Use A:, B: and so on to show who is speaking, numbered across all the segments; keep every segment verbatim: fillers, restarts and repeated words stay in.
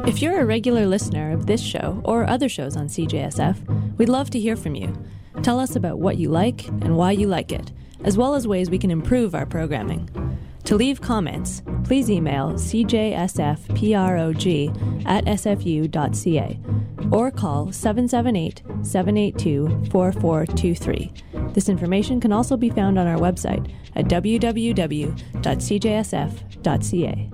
A: If you're a regular listener of this show or other shows on C J S F, we'd love to hear from you. Tell us about what you like and why you like it, as well as ways we can improve our programming. To leave comments, please email c j s f prog at s f u dot c a or call seven seven eight, seven eight two, four four two three. This information can also be found on our website at w w w dot c j s f dot c a.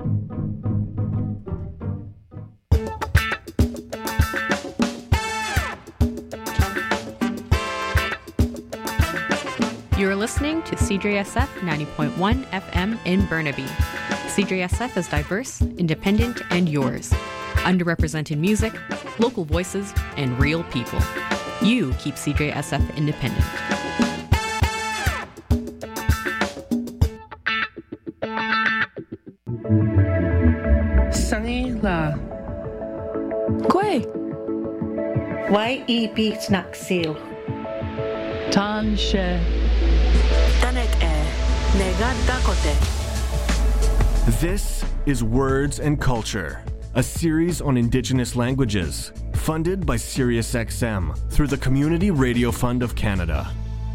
B: You're listening to C J S F ninety point one F M in Burnaby. C J S F is diverse, independent, and yours. Underrepresented music, local voices, and real people. You keep C J S F independent.
C: Sunny La.
D: Kwe.
E: Y E B Snacksil.
D: Tan She.
F: This is Words and Culture, a series on Indigenous languages, funded by SiriusXM through the Community Radio Fund of Canada.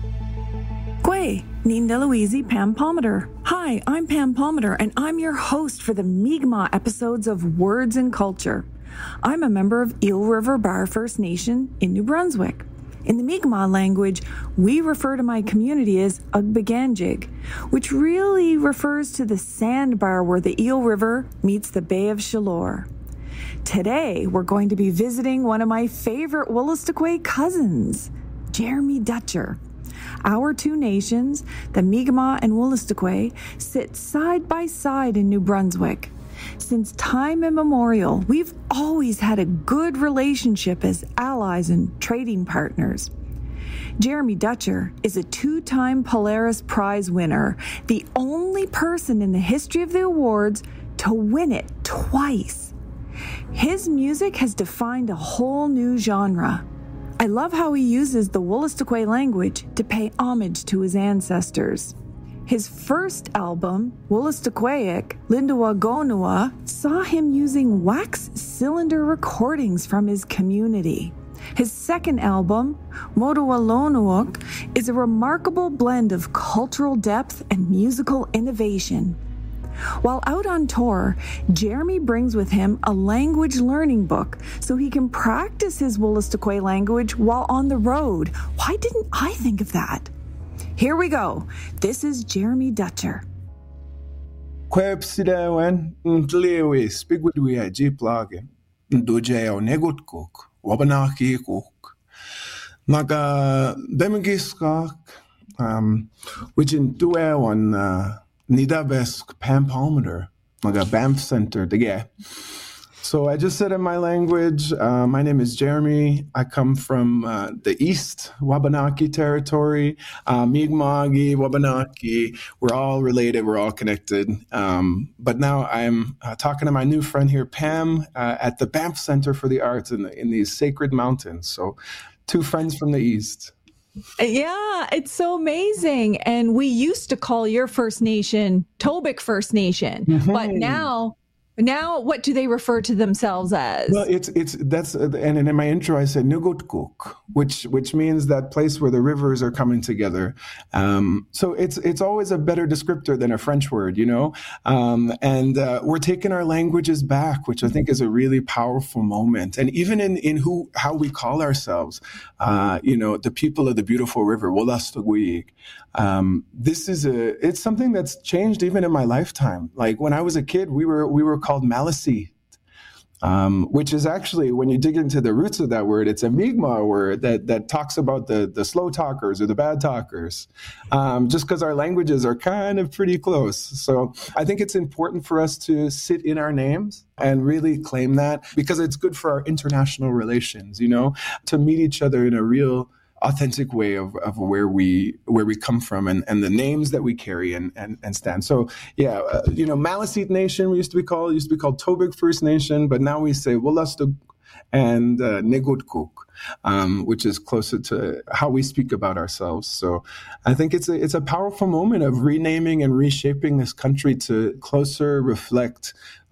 D: Kwe, Ninda Louise Pam Palmater. Hi, I'm Pam Palmater, and I'm your host for the Mi'kmaq episodes of Words and Culture. I'm a member of Eel River Bar First Nation in New Brunswick. In the Mi'kmaq language, we refer to my community as Ugbaganjig, which really refers to the sandbar where the Eel River meets the Bay of Chaleur. Today, we're going to be visiting one of my favorite Wolastoqey cousins, Jeremy Dutcher. Our two nations, the Mi'kmaq and Wolastoqey, sit side by side in New Brunswick. Since time immemorial, we've always had a good relationship as allies and trading partners. Jeremy Dutcher is a two-time Polaris Prize winner, the only person in the history of the awards to win it twice. His music has defined a whole new genre. I love how he uses the Wolastoqey language to pay homage to his ancestors. His first album, Wolastoqeyik, Lindawagonua, saw him using wax cylinder recordings from his community. His second album, Modawalonuok, is a remarkable blend of cultural depth and musical innovation. While out on tour, Jeremy brings with him a language learning book so he can practice his Wolastoqey language while on the road. Why didn't I think of that? Here we go. This is Jeremy Dutcher.
G: Kwepsidawan, Ntlewe, speak with we a Jeep login. Dojao negut cook, Wabanaki cook. Naga Bemigiskak, um, which in Due on Nidabesk Pam Palmater, Naga Banff Center, the yeah. So I just said in my language, uh, my name is Jeremy. I come from uh, the East Wabanaki territory, uh, Mi'kmaq, Wabanaki. We're all related. We're all connected. Um, but now I'm uh, talking to my new friend here, Pam, uh, at the Banff Center for the Arts in, the, in these sacred mountains. So two friends from the East.
D: Yeah, it's so amazing. And we used to call your First Nation Tobic First Nation, mm-hmm. but now... Now, what do they refer to themselves as?
G: Well, it's it's that's and in my intro I said Nugutkuk, which which means that place where the rivers are coming together. Um, so it's it's always a better descriptor than a French word, you know. Um, and uh, we're taking our languages back, which I think is a really powerful moment. And even in in who how we call ourselves, uh, you know, the people of the beautiful river, Wolastoqeyik. Um, this is a it's something that's changed even in my lifetime. Like when I was a kid, we were we were called Maliseet, um, which is actually, when you dig into the roots of that word, it's a Mi'kmaq word that that talks about the the slow talkers or the bad talkers, um, just because our languages are kind of pretty close. So I think it's important for us to sit in our names and really claim that, because it's good for our international relations, you know, to meet each other in a real authentic way of, of where we where we come from and, and the names that we carry and, and, and stand. So yeah, uh, you know, Maliseet Nation we used to be called, used to be called Tobic First Nation, but now we say Wolastoq and uh, Negutkuk, um, which is closer to how we speak about ourselves. So I think it's a it's a powerful moment of renaming and reshaping this country to closer reflect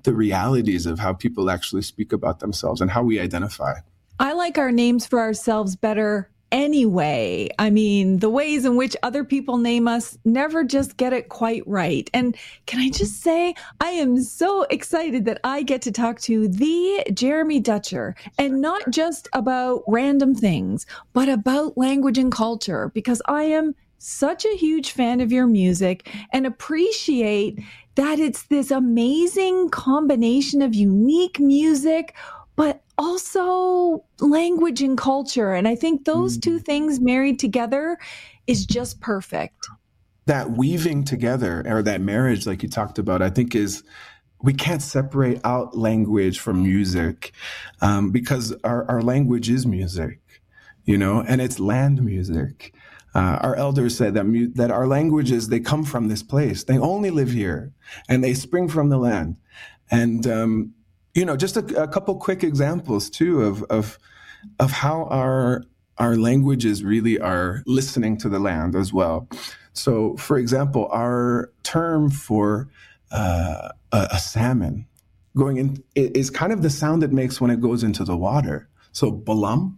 G: the realities of how people actually speak about themselves and how we identify.
D: I like our names for ourselves better anyway. I mean, the ways in which other people name us never just get it quite right. And can I just say, I am so excited that I get to talk to the Jeremy Dutcher, and not just about random things, but about language and culture, because I am such a huge fan of your music and appreciate that it's this amazing combination of unique music, but also language and culture. And I think those two things married together is just perfect.
G: That weaving together, or that marriage, like you talked about, I think is, we can't separate out language from music, um, because our, our language is music, you know, and it's land music. Uh, our elders said that mu- that our languages, they come from this place. They only live here, and they spring from the land. And, um, you know, just a, a couple quick examples too of of of how our our languages really are listening to the land as well. So, for example, our term for uh, a, a salmon going in is kind of the sound it makes when it goes into the water. So, balum,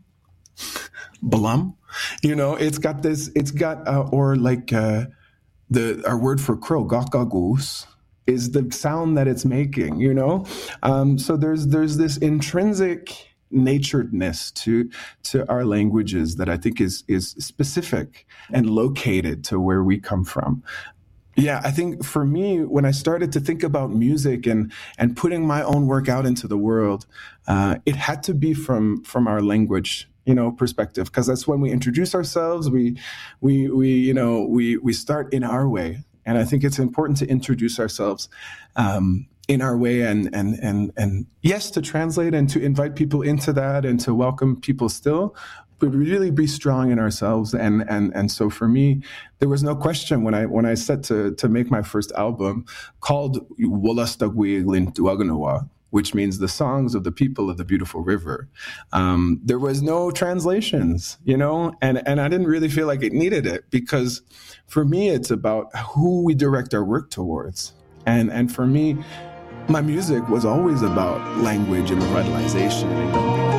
G: balum, you know, it's got this. It's got uh, or like uh, the our word for crow, gakagoose, is the sound that it's making, you know? Um, so there's there's this intrinsic naturedness to to our languages that I think is is specific and located to where we come from. Yeah, I think for me, when I started to think about music and and putting my own work out into the world, uh, it had to be from from our language, you know, perspective, because that's when we introduce ourselves. We we we you know we we start in our way. And I think it's important to introduce ourselves um, in our way, and and and and yes, to translate and to invite people into that and to welcome people still, but really be strong in ourselves. And and and so for me, there was no question when I when I set to to make my first album called Wolastagwe, which means the songs of the people of the beautiful river. Um, there was no translations, you know, and, and I didn't really feel like it needed it, because for me, it's about who we direct our work towards. And, and for me, my music was always about language and revitalization and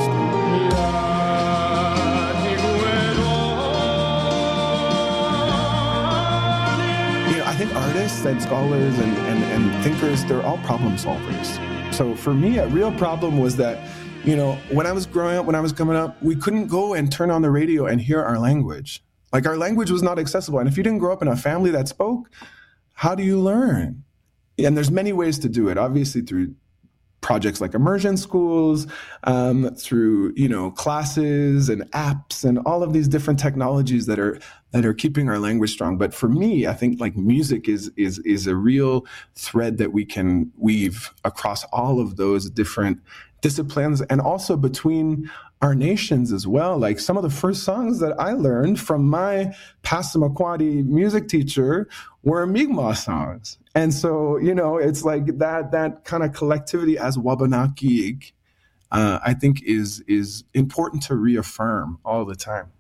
G: you know, I think artists and scholars and, and, and thinkers, they're all problem solvers. So for me, a real problem was that, you know, when I was growing up, when I was coming up, we couldn't go and turn on the radio and hear our language. Like, our language was not accessible. And if you didn't grow up in a family that spoke, how do you learn? And there's many ways to do it, obviously through projects like immersion schools, um, through, you know, classes and apps and all of these different technologies that are that are keeping our language strong. But for me, I think like music is is is a real thread that we can weave across all of those different disciplines, and also between our nations as well. Like, some of the first songs that I learned from my Passamaquoddy music teacher were Mi'kmaq songs. And so, you know, it's like that that kind of collectivity as Wabanaki, uh, I think is is important to reaffirm all the time.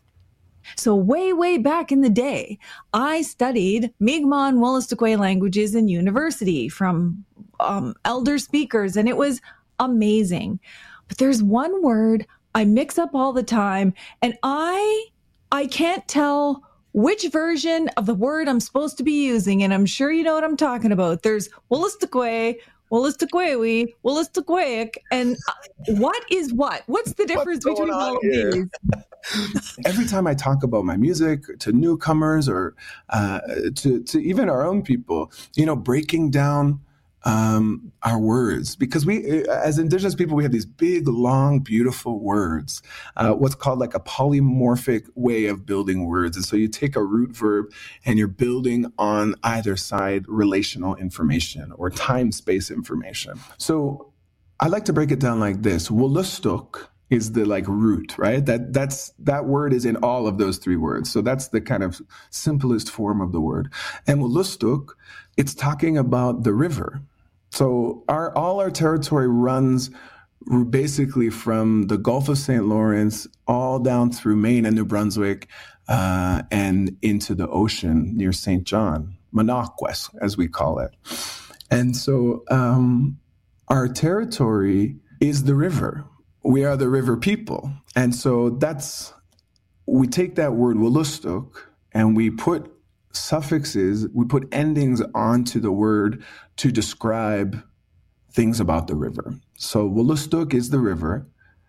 D: So way, way back in the day, I studied Mi'kmaq and Wolastoqey languages in university from um, elder speakers, and it was amazing. But there's one word I mix up all the time, and I I can't tell which version of the word I'm supposed to be using, and I'm sure you know what I'm talking about. There's Wolastoqey, Wolastoqeywi, Wolastoqeyik, and what is what? What's the difference What's between all of these?
G: Every time I talk about my music to newcomers or uh, to to even our own people, you know, breaking down um, our words, because we, as Indigenous people, we have these big, long, beautiful words, uh, what's called like a polymorphic way of building words. And so you take a root verb and you're building on either side relational information or time-space information. So I like to break it down like this. Wolustuk is the like root, right? That that's that word is in all of those three words. So that's the kind of simplest form of the word. And Wolustuk, it's talking about the river. So our all our territory runs basically from the Gulf of Saint Lawrence all down through Maine and New Brunswick uh, and into the ocean near Saint John, Monoquest, as we call it. And so um, our territory is the river. We are the river people. And so that's, we take that word Wolastoq and we put suffixes, we put endings onto the word to describe things about the river. So Wolastoq is the river.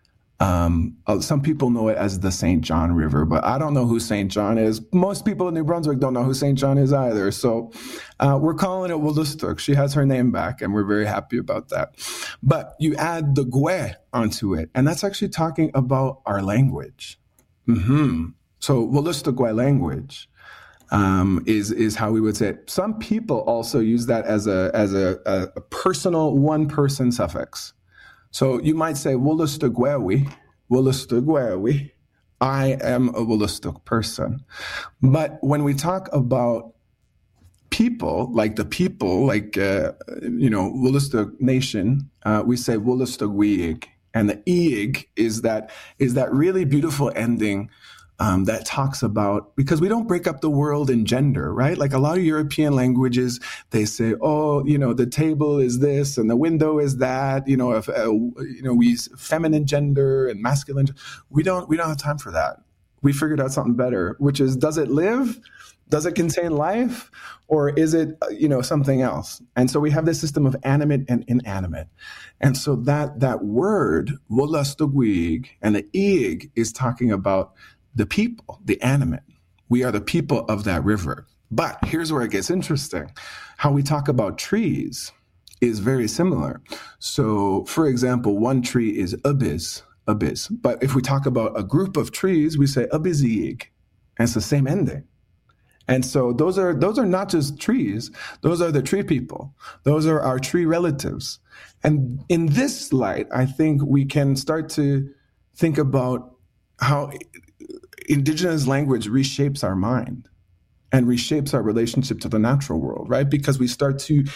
G: Um, uh, some people know it as the Saint John River, but I don't know who Saint John is. Most people in New Brunswick don't know who Saint John is either. So uh, we're calling it Wolastoq. She has her name back, and we're very happy about that. But you add the Gwe onto it, and that's actually talking about our language. Mm-hmm. So Wolastoq Gwe language um, is is how we would say it. Some people also use that as a as a, a, a personal one-person suffix. So you might say, Wolastoq Gwewi, Wolastoq Gwewi. I am a Wolastoq person. But when we talk about people, like the people, like, uh, you know, Wolastoq Nation, uh, we say Wolastoq Weig. And the Eig is that is that really beautiful ending Um, that talks about, because we don't break up the world in gender, right? Like a lot of European languages, they say, oh, you know, the table is this and the window is that, you know, if, uh, you know, we use feminine gender and masculine. We don't, we don't have time for that. We figured out something better, which is, does it live? Does it contain life? Or is it, uh, you know, something else? And so we have this system of animate and inanimate. And so that, that word, Wolastoq Weig, and the Eig is talking about the people, the animate. We are the people of that river. But here's where it gets interesting. How we talk about trees is very similar. So, for example, one tree is abiz, abiz. But if we talk about a group of trees, we say abiziig, and it's the same ending. And so those are those are not just trees. Those are the tree people. Those are our tree relatives. And in this light, I think we can start to think about how Indigenous language reshapes our mind and reshapes our relationship to the natural world, right? Because we start to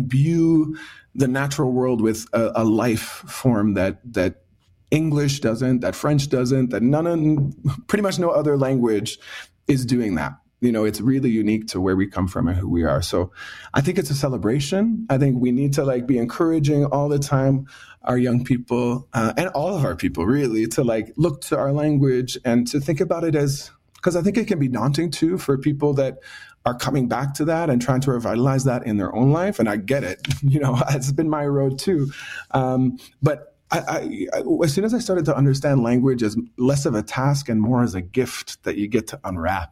G: imbue the natural world with a, a life form that that English doesn't, that French doesn't, that none of, pretty much no other language is doing that. You know, it's really unique to where we come from and who we are. So I think it's a celebration. I think we need to like be encouraging all the time our young people uh, and all of our people really to like look to our language and to think about it as, because I think it can be daunting too for people that are coming back to that and trying to revitalize that in their own life. And I get it, you know, it's been my road too. Um, but I, I, I, as soon as I started to understand language as less of a task and more as a gift that you get to unwrap,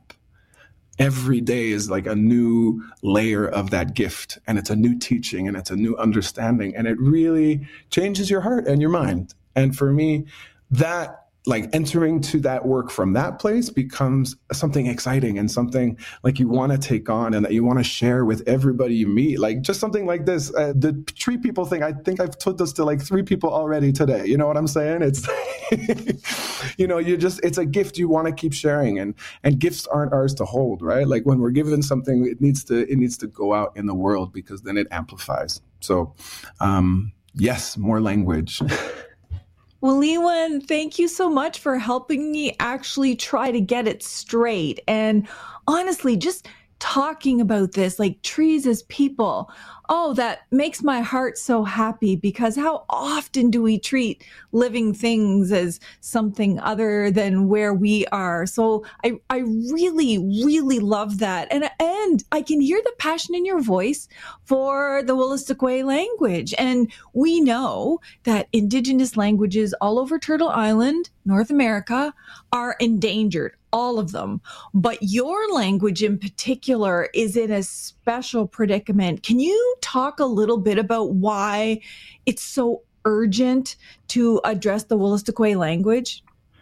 G: every day is like a new layer of that gift, and it's a new teaching and it's a new understanding, and it really changes your heart and your mind. And for me, that like entering to that work from that place becomes something exciting and something like you want to take on and that you want to share with everybody you meet. Like just something like this, uh, the tree people thing, I think I've told this to like three people already today. You know what I'm saying? It's, you know, you just, it's a gift you want to keep sharing, and, and gifts aren't ours to hold, right? Like when we're given something, it needs to, it needs to go out in the world because then it amplifies. So, um, yes, more language.
D: Well, Lewan, thank you so much for helping me actually try to get it straight. And honestly, just talking about this, like trees as people, oh, that makes my heart so happy, because how often do we treat living things as something other than where we are? So I, I really, really love that. And, and I can hear the passion in your voice for the Wolastoq Gwe language. And we know that Indigenous languages all over Turtle Island, North America, are endangered. All of them. But your language in particular is in a special predicament. Can you talk a little bit about why it's so urgent to address the Wolastoq Gwe language?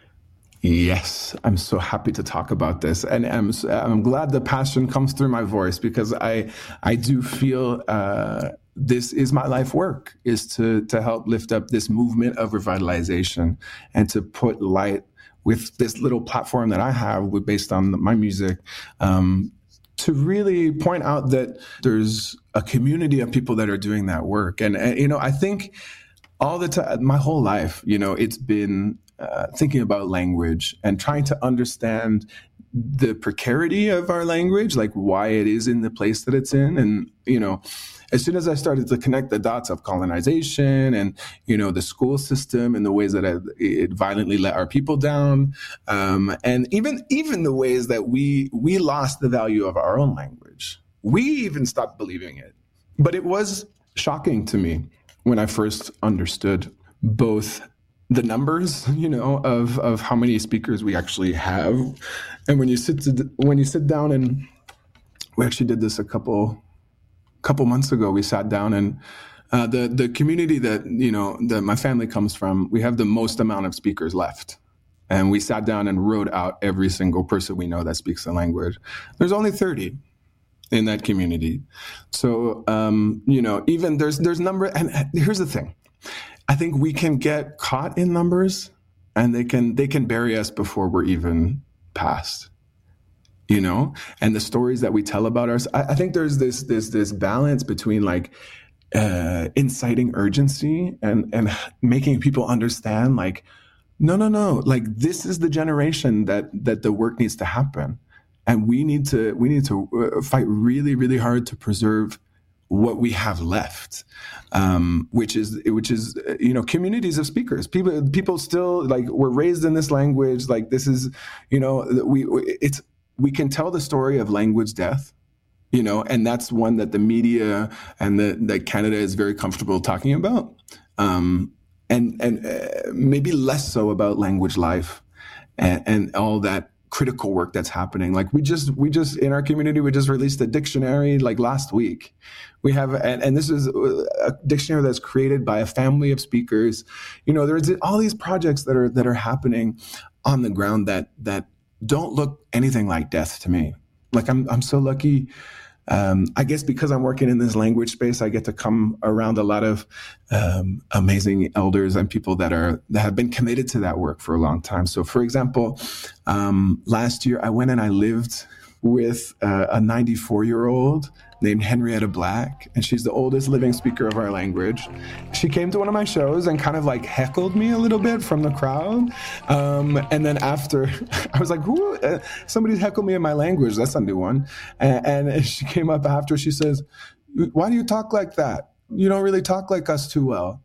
G: Yes, I'm so happy to talk about this. And I'm, I'm glad the passion comes through my voice, because I, I do feel uh, this is my life work, is to, to help lift up this movement of revitalization and to put light with this little platform that I have based on my music, um, to really point out that there's a community of people that are doing that work. And, and you know, I think all the time, my whole life, you know, it's been uh, thinking about language and trying to understand the precarity of our language, like why it is in the place that it's in. And, you know, as soon as I started to connect the dots of colonization and, you know, the school system and the ways that it, it violently let our people down, um, and even even the ways that we we lost the value of our own language, we even stopped believing it. But it was shocking to me when I first understood both the numbers, you know, of, of how many speakers we actually have. And when you sit to, when you sit down, and we actually did this a couple couple months ago, we sat down and uh, the the community that, you know, that my family comes from, we have the most amount of speakers left. And we sat down and wrote out every single person we know that speaks the language. There's only thirty in that community. So, um, you know, even there's there's number. And here's the thing. I think we can get caught in numbers, and they can they can bury us before we're even past, you know. And the stories that we tell about us, I, I think there's this this this balance between like uh, inciting urgency and and making people understand, like, no, no, no, like this is the generation that that the work needs to happen, and we need to we need to fight really, really hard to preserve what we have left, um, which is, which is, you know, communities of speakers. People, people still like we're raised in this language. Like this is, you know, we, it's, we can tell the story of language death, you know, and that's one that the media and the, that Canada is very comfortable talking about. Um, and, and uh, maybe less so about language life and, and all that critical work that's happening. Like we just, we just, in our community, we just released a dictionary like last week. We have, and, and this is a dictionary that's created by a family of speakers. You know, there's all these projects that are, that are happening on the ground that, that don't look anything like death to me. Like I'm, I'm so lucky. Um, I guess because I'm working in this language space, I get to come around a lot of um, amazing elders and people that are that have been committed to that work for a long time. So, for example, um, last year I went and I lived with uh, a ninety-four-year-old named Henrietta Black, and she's the oldest living speaker of our language. She came to one of my shows and kind of like heckled me a little bit from the crowd. Um, and then after, I was like, "Who? Uh, somebody's heckled me in my language. That's a new one." And, and she came up after. She says, "Why do you talk like that? You don't really talk like us too well."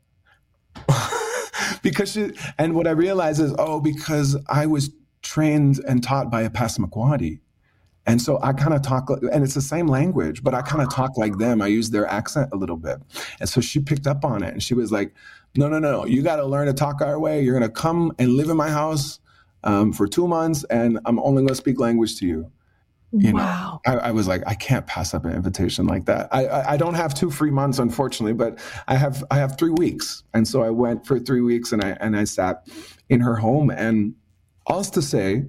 G: Because she, and what I realized is, oh, because I was trained and taught by a Passamaquoddy. And so I kind of talk, and it's the same language, but I kind of talk like them. I use their accent a little bit. And so she picked up on it, and she was like, no, no, no, you got to learn to talk our way. You're going to come and live in my house um, for two months, and I'm only going to speak language to you. You
D: wow.
G: know, I, I was like, I can't pass up an invitation like that. I, I, I don't have two free months, unfortunately, but I have I have three weeks. And so I went for three weeks, and I and I sat in her home. And all's to say,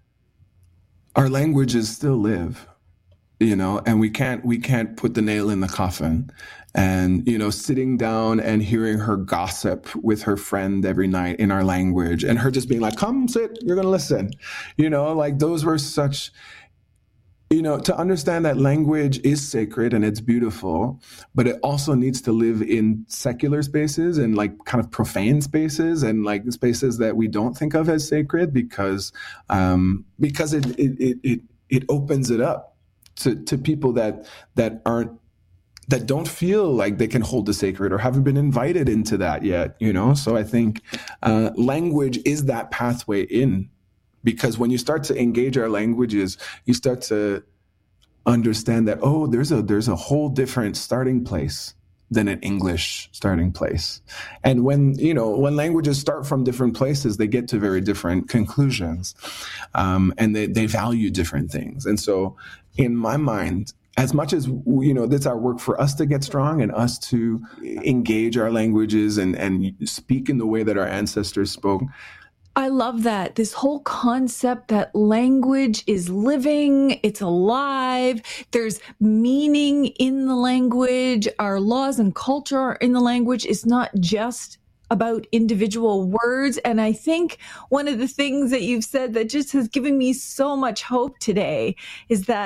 G: our languages still live, you know, and we can't we can't put the nail in the coffin. And, you know, sitting down and hearing her gossip with her friend every night in our language, and her just being like, come sit, you're going to listen. You know, like those were such, you know, to understand that language is sacred and it's beautiful, but it also needs to live in secular spaces and like kind of profane spaces and like spaces that we don't think of as sacred because um, because it, it it it opens it up to to people that that aren't that don't feel like they can hold the sacred or haven't been invited into that yet, you know. So I think uh, language is that pathway in. Because when you start to engage our languages, you start to understand that, oh, there's a there's a whole different starting place than an English starting place. And when, you know, when languages start from different places, they get to very different conclusions. Um, and they, they value different things. And so in my mind, as much as, you know, that's our work for us to get strong and us to engage our languages and, and speak in the way that our ancestors spoke,
D: I love that. This whole concept that language is living, it's alive, there's meaning in the language, our laws and culture are in the language. It's not just about individual words. And I think one of the things that you've said that just has given me so much hope today is that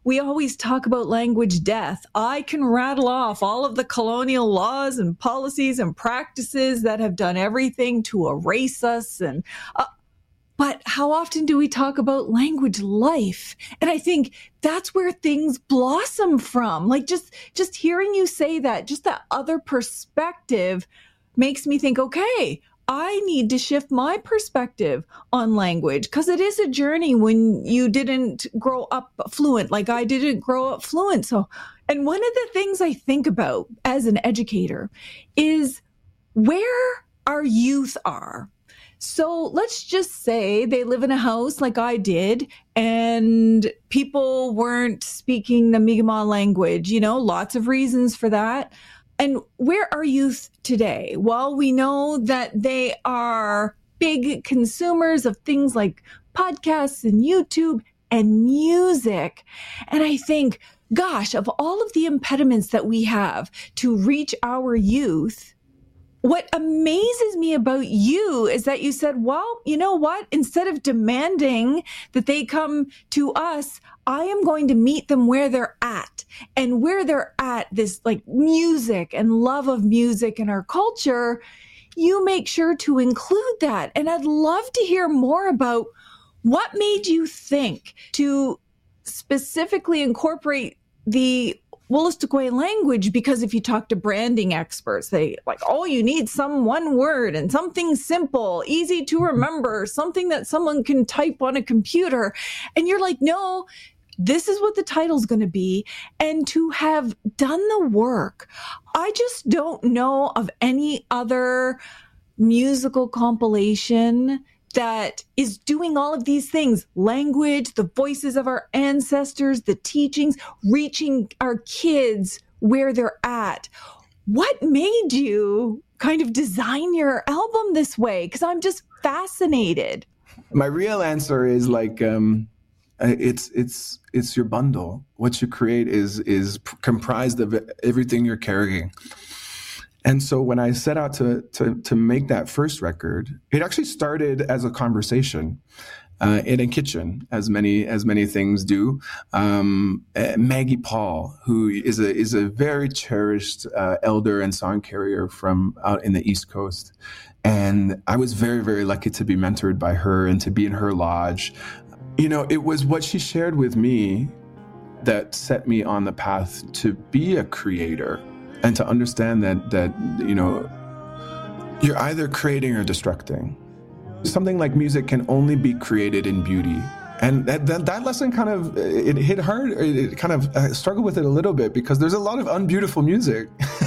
D: we always talk about language death. I can rattle off all of the colonial laws and policies and practices that have done everything to erase us. And uh, but how often do we talk about language life? And I think that's where things blossom from. Like just, just hearing you say that, just that other perspective makes me think, okay, I need to shift my perspective on language, because it is a journey when you didn't grow up fluent, like I didn't grow up fluent. So, and one of the things I think about as an educator is where our youth are. So let's just say they live in a house like I did, and people weren't speaking the Mi'kmaq language, you know, lots of reasons for that. And where are youth today? Well, we know that they are big consumers of things like podcasts and YouTube and music. And I think, gosh, of all of the impediments that we have to reach our youth, what amazes me about you is that you said, well, you know what? Instead of demanding that they come to us, I am going to meet them where they're at. And where they're at, this like music and love of music and our culture, you make sure to include that. And I'd love to hear more about what made you think to specifically incorporate the Wolastoqey language, because if you talk to branding experts, they like, oh, you need some one word and something simple, easy to remember, something that someone can type on a computer. And you're like, no, this is what the title's going to be. And to have done the work, I just don't know of any other musical compilation that is doing all of these things: language, the voices of our ancestors, the teachings, reaching our kids where they're at. What made you kind of design your album this way? Because I'm just fascinated.
G: My real answer is like, um, it's it's it's your bundle. What you create is is comprised of everything you're carrying. And so when I set out to, to, to make that first record, it actually started as a conversation uh, in a kitchen, as many as many things do. Um, Maggie Paul, who is a is a very cherished uh, elder and song carrier from out in the East Coast, and I was very very lucky to be mentored by her and to be in her lodge. You know, it was what she shared with me that set me on the path to be a creator. And to understand that, that, you know, you're either creating or destructing. Something like music can only be created in beauty. And that that, that lesson kind of, it hit hard, it kind of uh, struggled with it a little bit, because there's a lot of unbeautiful music.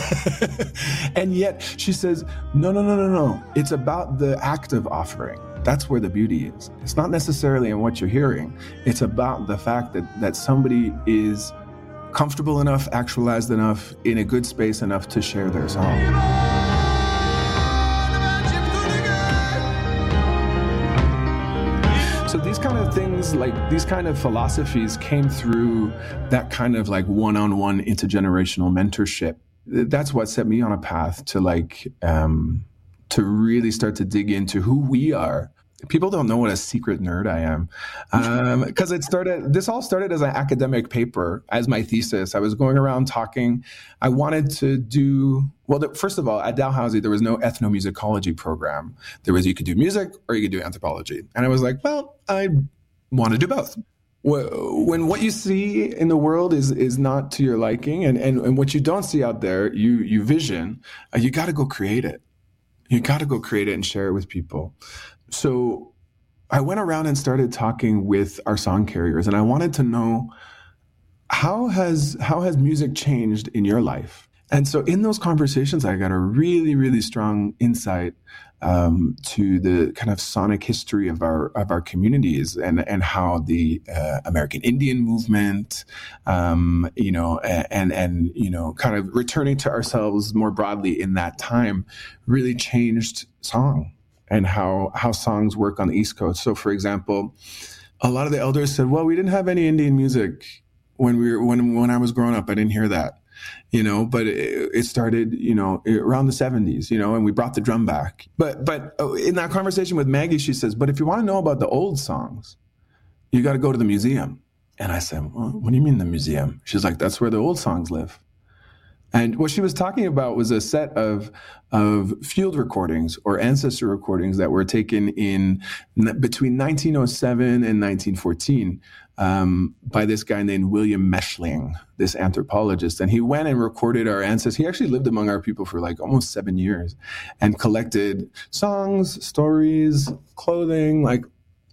G: And yet she says, no, no, no, no, no. It's about the act of offering. That's where the beauty is. It's not necessarily in what you're hearing. It's about the fact that that somebody is comfortable enough, actualized enough, in a good space enough to share their song. So these kind of things, like these kind of philosophies came through that kind of like one-on-one intergenerational mentorship. That's what set me on a path to like, um, to really start to dig into who we are. People don't know what a secret nerd I am, because um, it started. This all started as an academic paper, as my thesis. I was going around talking. I wanted to do well. The, first of all, at Dalhousie, there was no ethnomusicology program. There was you could do music or you could do anthropology, and I was like, well, I want to do both. When what you see in the world is is not to your liking, and and, and what you don't see out there, you you vision. Uh, you got to go create it. You got to go create it and share it with people. So I went around and started talking with our song carriers, and I wanted to know how has how has music changed in your life? And so in those conversations, I got a really, really strong insight um, to the kind of sonic history of our of our communities, and and how the uh, American Indian movement, um, you know, and and you know, kind of returning to ourselves more broadly in that time, really changed song. And how, how songs work on the East Coast. So, for example, a lot of the elders said, well, we didn't have any Indian music when we were, when, when I was growing up. I didn't hear that, you know, but it, it started, you know, around the seventies, you know, and we brought the drum back. But, but in that conversation with Maggie, she says, but if you want to know about the old songs, you got to go to the museum. And I said, well, what do you mean the museum? She's like, that's where the old songs live. And what she was talking about was a set of of field recordings or ancestor recordings that were taken in between nineteen oh seven and nineteen fourteen um, by this guy named William Meshling, this anthropologist. And he went and recorded our ancestors. He actually lived among our people for like almost seven years and collected songs, stories, clothing, like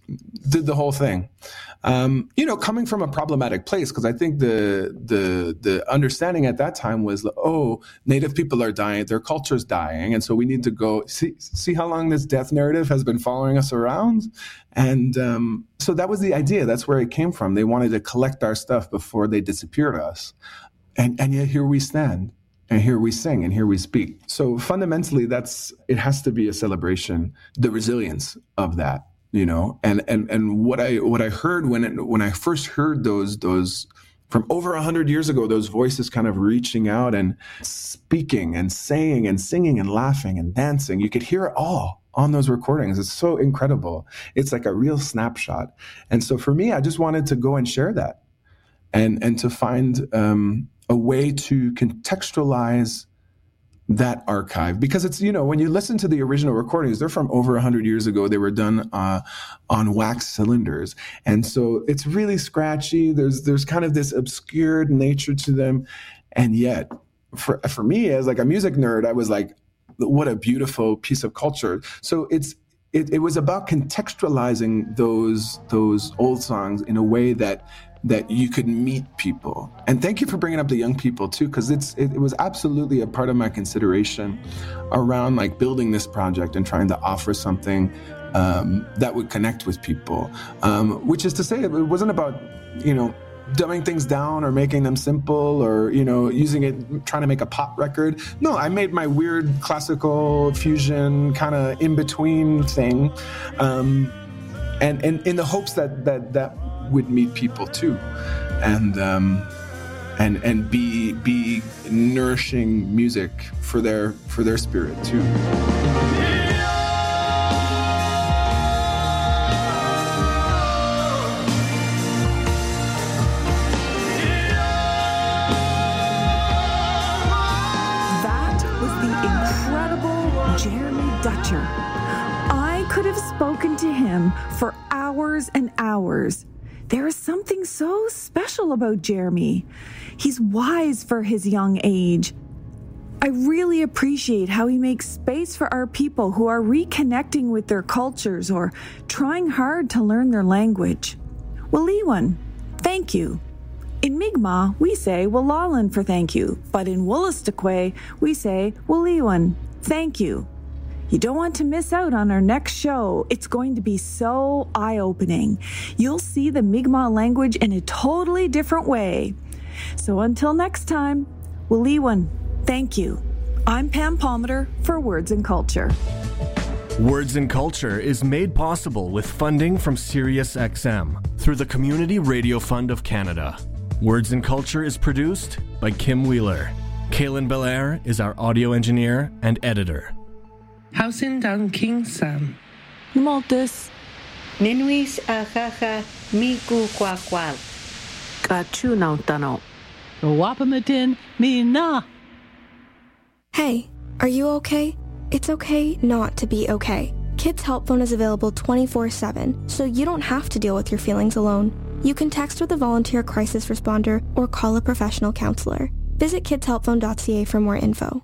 G: did the whole thing. Um, you know, coming from a problematic place, because I think the the the understanding at that time was, oh, Native people are dying, their culture's dying, and so we need to go see see how long this death narrative has been following us around, and um, so that was the idea. That's where it came from. They wanted to collect our stuff before they disappeared us, and and yet here we stand. And here we sing, and here we speak. So fundamentally, that's it has to be a celebration, the resilience of that. You know, and, and, and what I what I heard when it, when I first heard those those from over a hundred years ago, those voices kind of reaching out and speaking and saying and singing and laughing and dancing, you could hear it all on those recordings. It's so incredible. It's like a real snapshot. And so for me, I just wanted to go and share that, and and to find um, a way to contextualize that archive, because it's, you know, when you listen to the original recordings, they're from over one hundred years ago. They were done uh, on wax cylinders. And so it's really scratchy. There's there's kind of this obscured nature to them. And yet, for for me, as like a music nerd, I was like, what a beautiful piece of culture. So it's it, it was about contextualizing those those old songs in a way that that you could meet people. And thank you for bringing up the young people too, because it's it, it was absolutely a part of my consideration around like building this project and trying to offer something um, that would connect with people. Um, which is to say, it wasn't about, you know, dumbing things down or making them simple or, you know, using it, trying to make a pop record. No, I made my weird classical fusion kind of in-between thing. Um, and, and in the hopes that that that would meet people too, and um, and and be be nourishing music for their for their spirit too.
D: That was the incredible Jeremy Dutcher. I could have spoken to him for hours and hours. There is something so special about Jeremy. He's wise for his young age. I really appreciate how he makes space for our people who are reconnecting with their cultures or trying hard to learn their language. Waliwan, thank you. In Mi'kmaq, we say Walalan for thank you, but in Wolastoqey, we say Waliwan, thank you. You don't want to miss out on our next show. It's going to be so eye-opening. You'll see the Mi'kmaq language in a totally different way. So until next time, Waliwan, thank you. I'm Pam Palmater for Words and Culture.
F: Words and Culture is made possible with funding from SiriusXM through the Community Radio Fund of Canada. Words and Culture is produced by Kim Wheeler. Kaylin Belair is our audio engineer and editor.
C: Hausin down King Sam.
A: Maltus.
E: Ninuis ahaha miku kwakwal.
A: Kachu nautano. Wapamatin mi na.
H: Hey, are you okay? It's okay not to be okay. Kids Help Phone is available twenty-four seven, so you don't have to deal with your feelings alone. You can text with a volunteer crisis responder or call a professional counselor. Visit kids help phone dot c a for more info.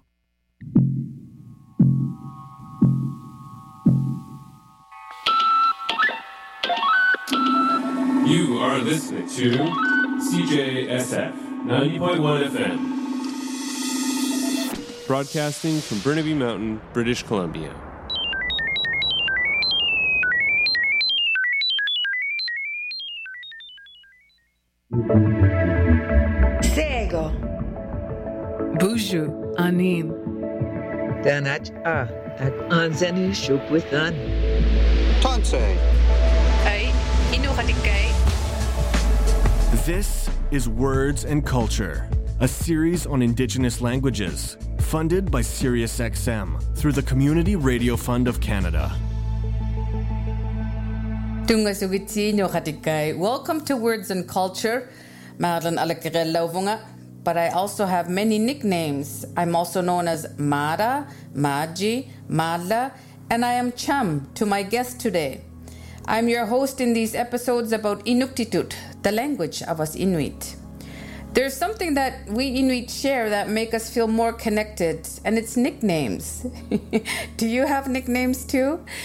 I: You are listening to C J S F ninety point one F M. Broadcasting from Burnaby Mountain, British Columbia.
E: Sego.
J: Buju Anim.
K: Danach A at Anzani Shukwithan.
L: Tansei.
J: Ay, Inuhatikay.
F: This is Words and Culture, a series on Indigenous languages, funded by SiriusXM through the Community Radio Fund of Canada.
M: Tunga sugiti nyo khatikai. Welcome to Words and Culture. Madeline Alakirel Lauvunga. But I also have many nicknames. I'm also known as Mara, Maji, Madla, and I am Chum to my guest today. I'm your host in these episodes about Inuktitut, the language of us Inuit. There's something that we Inuit share that make us feel more connected, and it's nicknames. Do you have nicknames too?